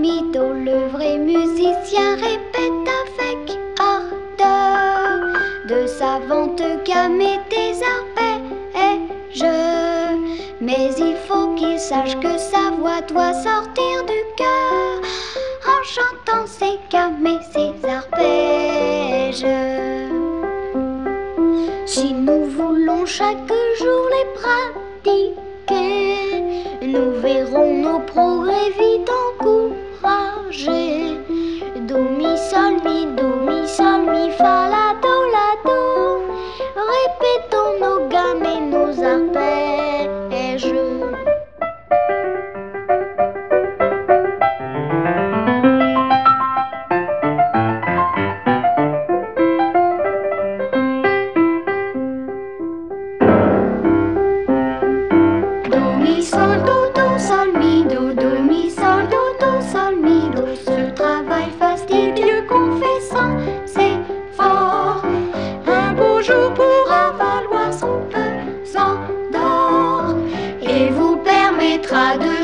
mi, do. Le vrai musicien répète avec ardeur de savantes gammes et des arpèges. Mais il faut qu'il sache que sa voix doit sortir du cœur en chantant ses gammes et ses arpèges. Si nous voulons chaque jour les pratiquer, nous verrons nos progrès vite encouragés. Do, mi, sol, mi, fa, la, do, la, do. Répétons nos gammes et nos arpèges. Sol, mi, do, do, mi, sol, mi, do. Ce travail fastidieux confessant, c'est fort. Un beau jour pourra valoir son pesant d'or et vous permettra de